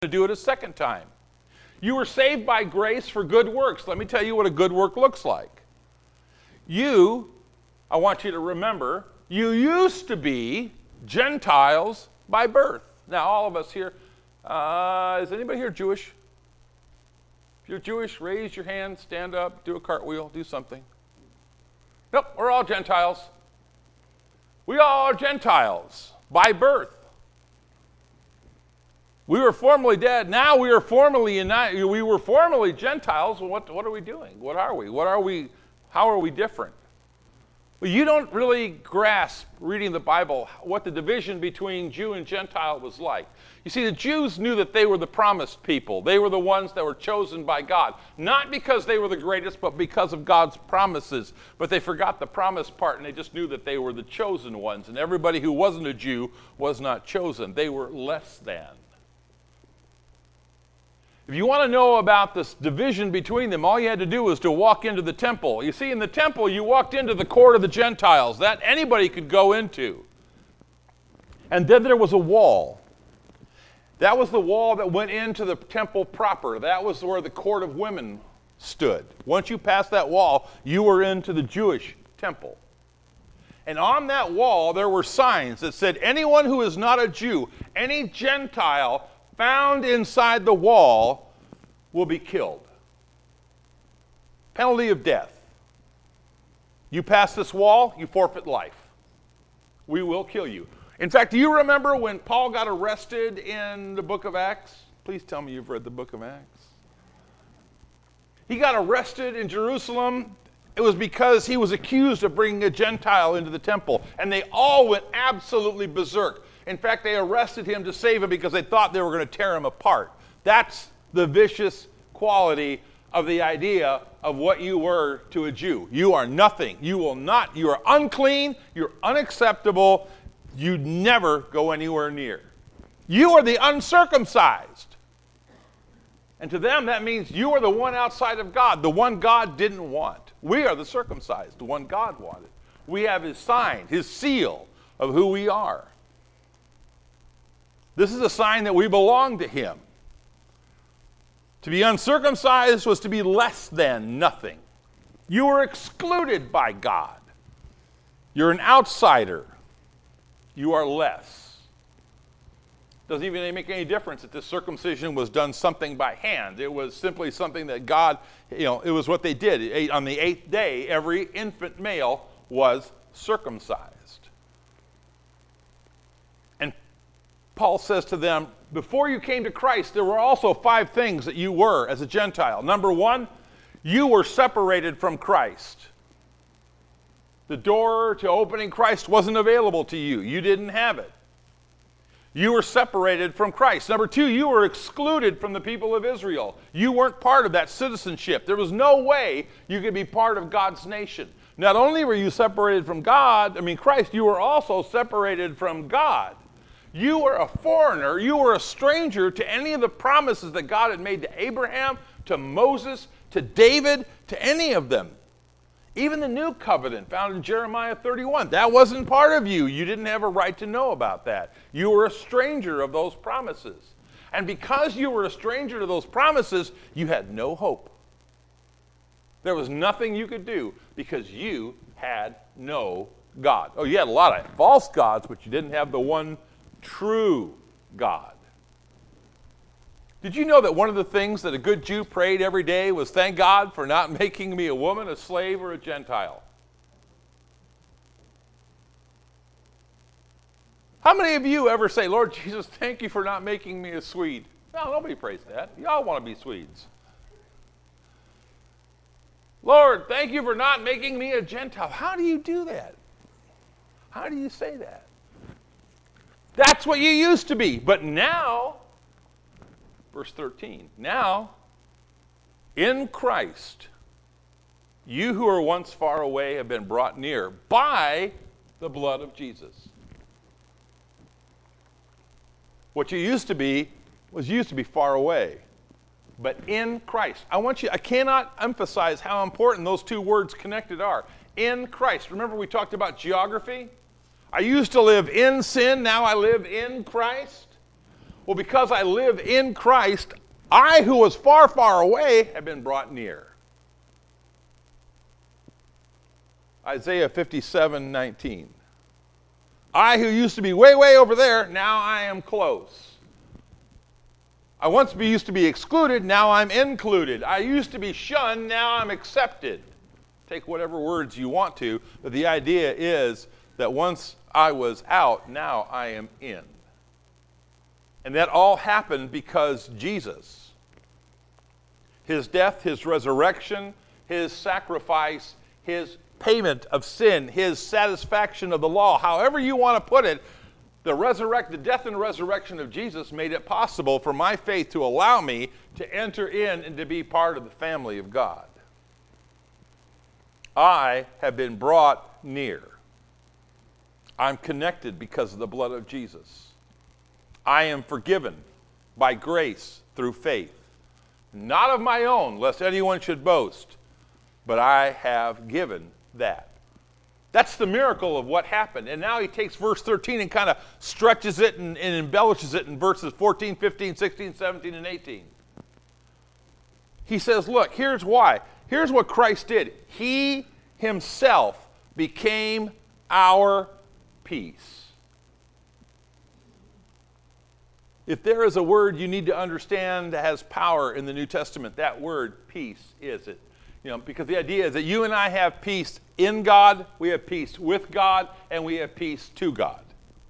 to do it a second time. You were saved by grace for good works. Let me tell you what a good work looks like. I want you to remember, you used to be Gentiles by birth. Now, all of us here, is anybody here Jewish? If you're Jewish, raise your hand, stand up, do a cartwheel, do something. Nope, we're all Gentiles. We all are Gentiles by birth. We were formerly dead. Now we are formerly united. We were formerly Gentiles. What are we doing? What are we? How are we different? Well, you don't really grasp, reading the Bible, what the division between Jew and Gentile was like. You see, the Jews knew that they were the promised people. They were the ones that were chosen by God. Not because they were the greatest, but because of God's promises. But they forgot the promise part, and they just knew that they were the chosen ones. And everybody who wasn't a Jew was not chosen. They were less than. If you want to know about this division between them, all you had to do was to walk into the temple. You see, in the temple, you walked into the court of the Gentiles. That anybody could go into. And then there was a wall. That was the wall that went into the temple proper. That was where the court of women stood. Once you passed that wall, you were into the Jewish temple. And on that wall, there were signs that said, anyone who is not a Jew, any Gentile found inside the wall will be killed. Penalty of death. You pass this wall, you forfeit life. We will kill you. In fact, do you remember when Paul got arrested in the book of Acts? Please tell me you've read the book of Acts. He got arrested in Jerusalem. It was because he was accused of bringing a Gentile into the temple. And they all went absolutely berserk. In fact, they arrested him to save him because they thought they were going to tear him apart. That's the vicious quality of the idea of what you were to a Jew. You are nothing. You are unclean. You're unacceptable. You never go anywhere near. You are the uncircumcised. And to them, that means you are the one outside of God, the one God didn't want. We are the circumcised, the one God wanted. We have his sign, his seal of who we are. This is a sign that we belong to him. To be uncircumcised was to be less than nothing. You were excluded by God. You're an outsider. You are less. Doesn't even make any difference that this circumcision was done something by hand. It was simply something that God, it was what they did. On the 8th day, every infant male was circumcised. Paul says to them, before you came to Christ, there were also 5 things that you were as a Gentile. Number 1, you were separated from Christ. The door to opening Christ wasn't available to you. You didn't have it. You were separated from Christ. Number 2, you were excluded from the people of Israel. You weren't part of that citizenship. There was no way you could be part of God's nation. Not only were you separated from Christ, you were also separated from God. You were a foreigner. You were a stranger to any of the promises that God had made to Abraham, to Moses, to David, to any of them. Even the new covenant found in Jeremiah 31. That wasn't part of you. You didn't have a right to know about that. You were a stranger of those promises. And because you were a stranger to those promises, you had no hope. There was nothing you could do because you had no God. Oh, you had a lot of false gods, but you didn't have the one true God. Did you know that one of the things that a good Jew prayed every day was, thank God for not making me a woman, a slave, or a Gentile? How many of you ever say, Lord Jesus, thank you for not making me a Swede? No, nobody prays that. Y'all want to be Swedes. Lord, thank you for not making me a Gentile. How do you do that? How do you say that? That's what you used to be. But now, verse 13, now, in Christ, you who were once far away have been brought near by the blood of Jesus. What you used to be far away. But in Christ. I cannot emphasize how important those 2 words connected are. In Christ. Remember we talked about geography? I used to live in sin, now I live in Christ. Well, because I live in Christ, I who was far, far away have been brought near. Isaiah 57:19. I who used to be way, way over there, now I am close. I once used to be excluded, now I'm included. I used to be shunned, now I'm accepted. Take whatever words you want to, but the idea is that once I was out, now I am in. And that all happened because Jesus, his death, his resurrection, his sacrifice, his payment of sin, his satisfaction of the law, however you want to put it, the death and resurrection of Jesus made it possible for my faith to allow me to enter in and to be part of the family of God. I have been brought near. I'm connected because of the blood of Jesus. I am forgiven by grace through faith. Not of my own, lest anyone should boast, but I have given that. That's the miracle of what happened. And now he takes verse 13 and kind of stretches it and embellishes it in verses 14, 15, 16, 17, and 18. He says, look, here's why. Here's what Christ did. He himself became our peace. If there is a word you need to understand that has power in the New Testament, that word, peace, is it. Because the idea is that you and I have peace in God, we have peace with God, and we have peace to God.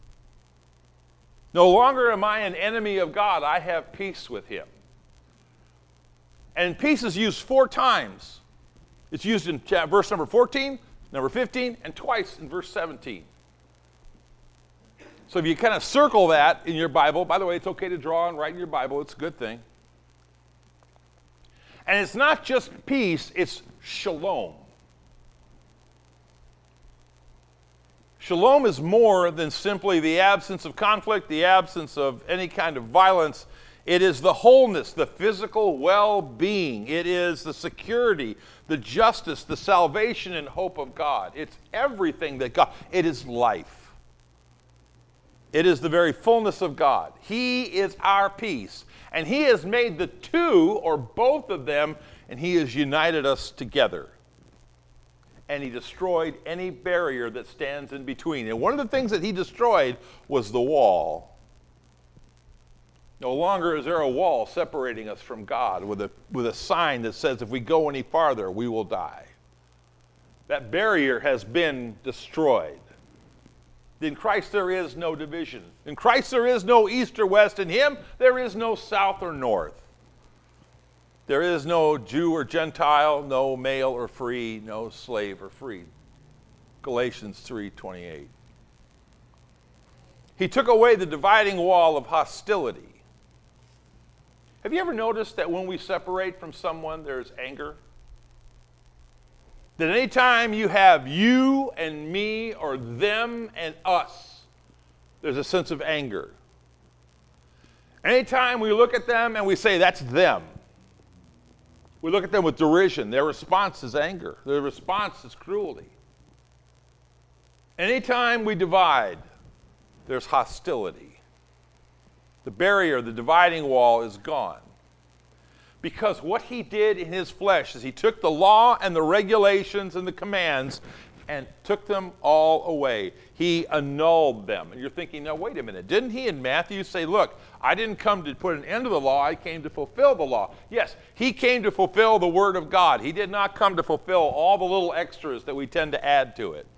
No longer am I an enemy of God, I have peace with him. And peace is used 4 times. It's used in verse number 14, number 15, and twice in verse 17. So if you kind of circle that in your Bible, by the way, it's okay to draw and write in your Bible, it's a good thing. And it's not just peace, it's shalom. Shalom is more than simply the absence of conflict, the absence of any kind of violence. It is the wholeness, the physical well-being. It is the security, the justice, the salvation and hope of God. It's everything that God, it is life. It is the very fullness of God. He is our peace. And he has made the two, or both of them, and he has united us together. And he destroyed any barrier that stands in between. And one of the things that he destroyed was the wall. No longer is there a wall separating us from God with a sign that says if we go any farther, we will die. That barrier has been destroyed. In Christ there is no division. In Christ there is no east or west. In him there is no south or north. There is no Jew or Gentile, no male or free, no slave or free. Galatians 3:28. He took away the dividing wall of hostility. Have you ever noticed that when we separate from someone, there's anger? That any time you have you and me or them and us, there's a sense of anger. Anytime we look at them and we say, that's them, we look at them with derision. Their response is anger. Their response is cruelty. Anytime we divide, there's hostility. The barrier, the dividing wall is gone. Because what he did in his flesh is he took the law and the regulations and the commands and took them all away. He annulled them. And you're thinking, now wait a minute, didn't he in Matthew say, look, I didn't come to put an end to the law, I came to fulfill the law. Yes, he came to fulfill the word of God. He did not come to fulfill all the little extras that we tend to add to it.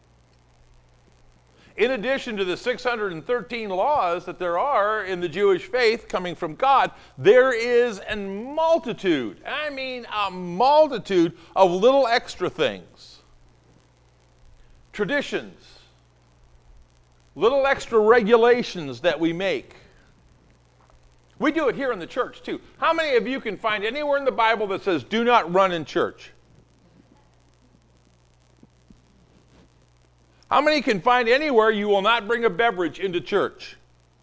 In addition to the 613 laws that there are in the Jewish faith coming from God, there is a multitude, I mean a multitude of little extra things. Traditions, little extra regulations that we make. We do it here in the church too. How many of you can find anywhere in the Bible that says, do not run in church? How many can find anywhere you will not bring a beverage into church?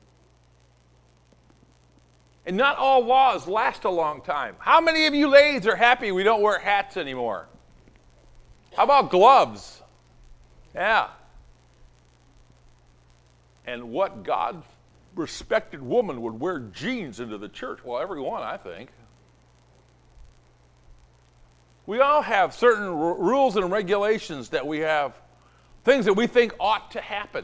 And not all laws last a long time. How many of you ladies are happy we don't wear hats anymore? How about gloves? Yeah. And what God respected woman would wear jeans into the church? Well, every one, I think. We all have certain rules and regulations that we have, things that we think ought to happen.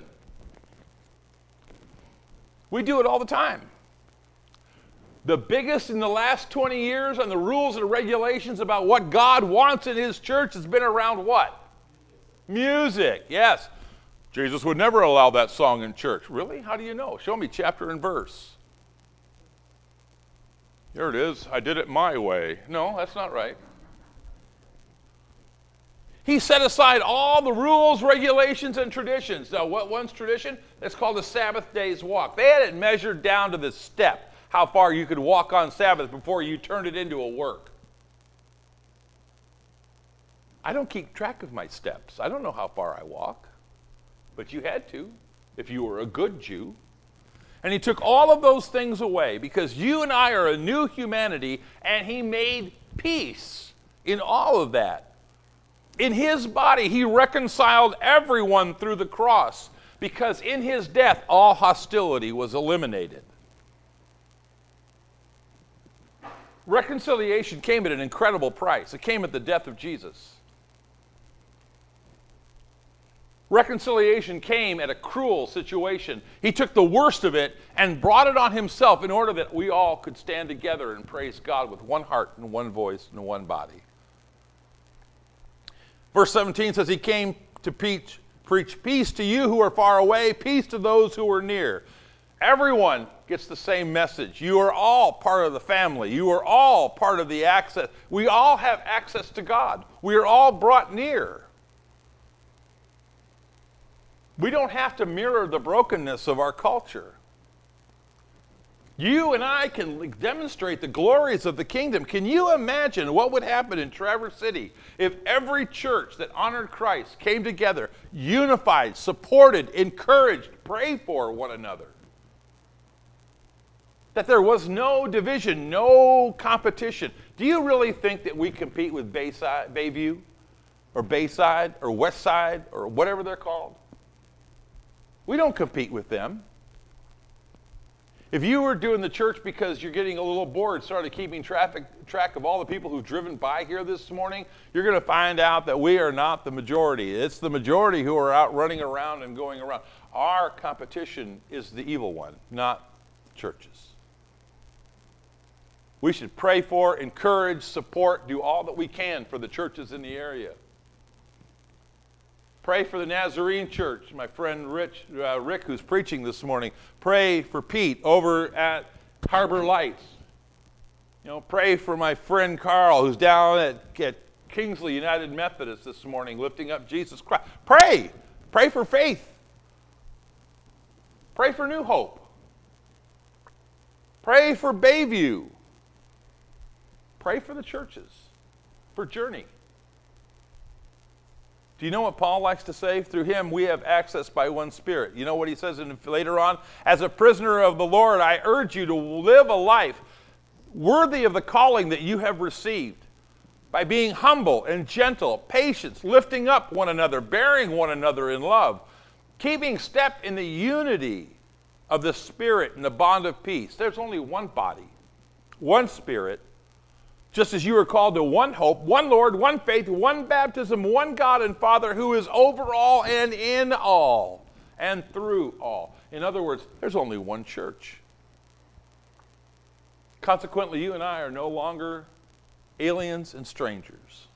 We do it all the time. The biggest in the last 20 years on the rules and regulations about what God wants in his church has been around what? Music, yes. Jesus would never allow that song in church. Really? How do you know? Show me chapter and verse. Here it is. I did it my way. No, that's not right. He set aside all the rules, regulations, and traditions. Now, what one's tradition? It's called the Sabbath day's walk. They had it measured down to the step, how far you could walk on Sabbath before you turned it into a work. I don't keep track of my steps. I don't know how far I walk. But you had to, if you were a good Jew. And he took all of those things away because you and I are a new humanity, and he made peace in all of that. In his body, he reconciled everyone through the cross because in his death, all hostility was eliminated. Reconciliation came at an incredible price. It came at the death of Jesus. Reconciliation came at a cruel situation. He took the worst of it and brought it on himself in order that we all could stand together and praise God with one heart and one voice and one body. Verse 17 says, he came to preach peace to you who are far away, peace to those who are near. Everyone gets the same message. You are all part of the family. You are all part of the access. We all have access to God. We are all brought near. We don't have to mirror the brokenness of our culture. You and I can demonstrate the glories of the kingdom. Can you imagine what would happen in Traverse City if every church that honored Christ came together, unified, supported, encouraged, prayed for one another? That there was no division, no competition. Do you really think that we compete with Bayview or Bayside or Westside or whatever they're called? We don't compete with them. If you were doing the church because you're getting a little bored, started keeping track of all the people who've driven by here this morning, you're going to find out that we are not the majority. It's the majority who are out running around and going around. Our competition is the evil one, not churches. We should pray for, encourage, support, do all that we can for the churches in the area. Pray for the Nazarene Church, my friend Rick, who's preaching this morning. Pray for Pete over at Harbor Lights. Pray for my friend Carl, who's down at Kingsley United Methodist this morning, lifting up Jesus Christ. Pray. Pray for Faith. Pray for New Hope. Pray for Bayview. Pray for the churches, for Journey. Do you know what Paul likes to say? Through him we have access by one Spirit. You know what he says later on? As a prisoner of the Lord, I urge you to live a life worthy of the calling that you have received by being humble and gentle, patient, lifting up one another, bearing one another in love, keeping step in the unity of the Spirit and the bond of peace. There's only one body, one Spirit, just as you are called to one hope, one Lord, one faith, one baptism, one God and Father who is over all and in all and through all. In other words, there's only one church. Consequently, you and I are no longer aliens and strangers,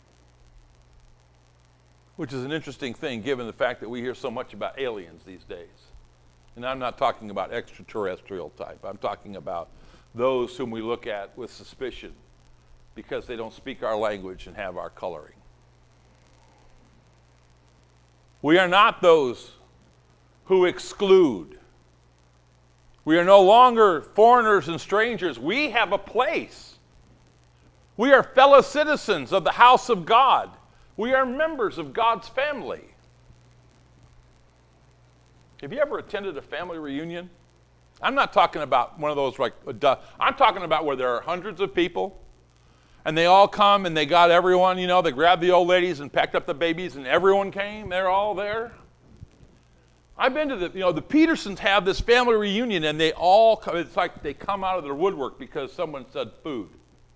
which is an interesting thing given the fact that we hear so much about aliens these days. And I'm not talking about extraterrestrial type. I'm talking about those whom we look at with suspicion because they don't speak our language and have our coloring. We are not those who exclude. We are no longer foreigners and strangers. We have a place. We are fellow citizens of the house of God. We are members of God's family. Have you ever attended a family reunion? I'm not talking about one of those I'm talking about where there are hundreds of people and they all come and they got everyone, they grabbed the old ladies and packed up the babies and everyone came. They're all there. I've been to the Petersons have this family reunion, and they all come, it's like they come out of their woodwork because someone said food.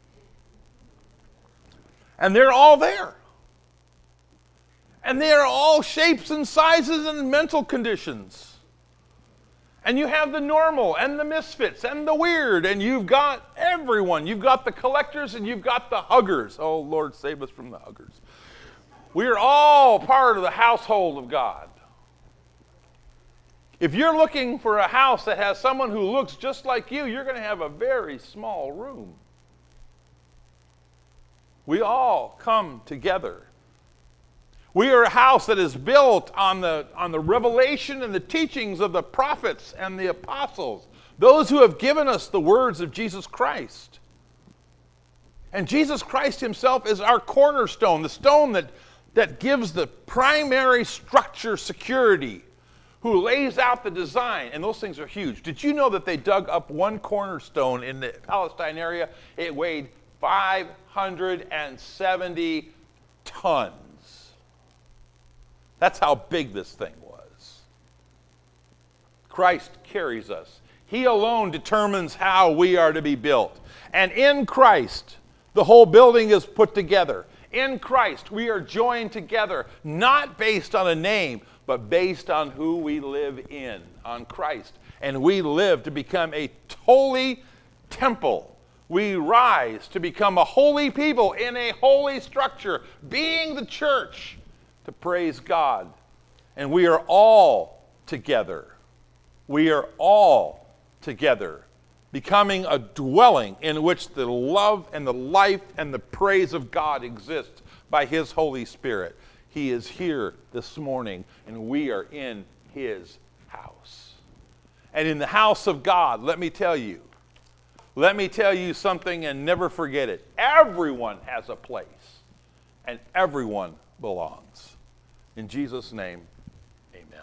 And they're all there. And they are all shapes and sizes and mental conditions. And you have the normal and the misfits and the weird, and you've got everyone. You've got the collectors and you've got the huggers. Oh, Lord, save us from the huggers. We are all part of the household of God. If you're looking for a house that has someone who looks just like you're going to have a very small room. We all come together. We are a house that is built on the revelation and the teachings of the prophets and the apostles, those who have given us the words of Jesus Christ. And Jesus Christ himself is our cornerstone, the stone that gives the primary structure security, who lays out the design. And those things are huge. Did you know that they dug up one cornerstone in the Palestine area? It weighed 570 tons. That's how big this thing was. Christ carries us. He alone determines how we are to be built. And in Christ, the whole building is put together. In Christ, we are joined together, not based on a name, but based on who we live in, on Christ. And we live to become a holy temple. We rise to become a holy people in a holy structure, being the church, to praise God. And we are all together. We are all together, becoming a dwelling in which the love and the life and the praise of God exists by his Holy Spirit. He is here this morning, and we are in his house. And in the house of God, let me tell you something and never forget it. Everyone has a place, and everyone belongs. In Jesus' name, amen.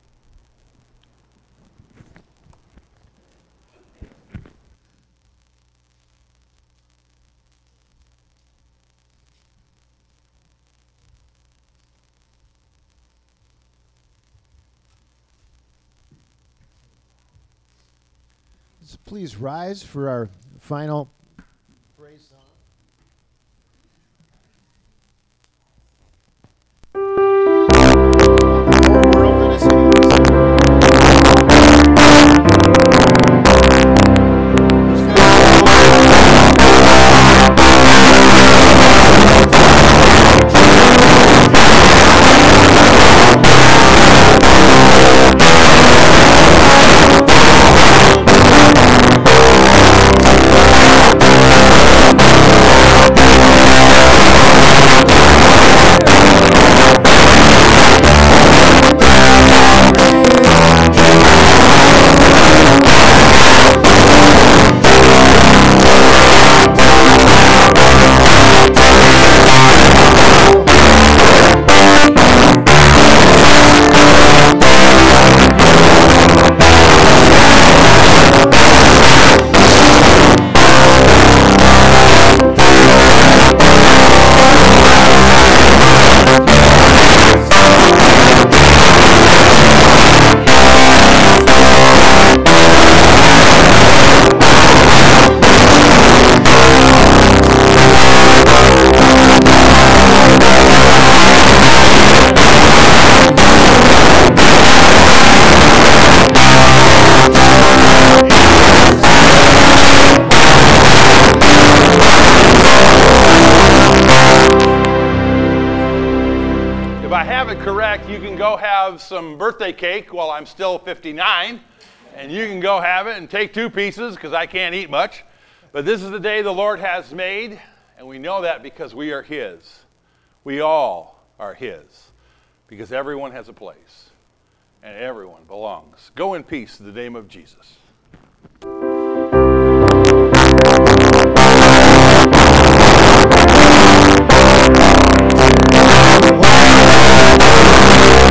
Please rise for our final praise song. The whole world in his hands. Correct, you can go have some birthday cake while I'm still 59, and you can go have it and take 2 pieces because I can't eat much. But this is the day the Lord has made, and we know that because we are his. We all are his because everyone has a place and everyone belongs. Go in peace in the name of Jesus.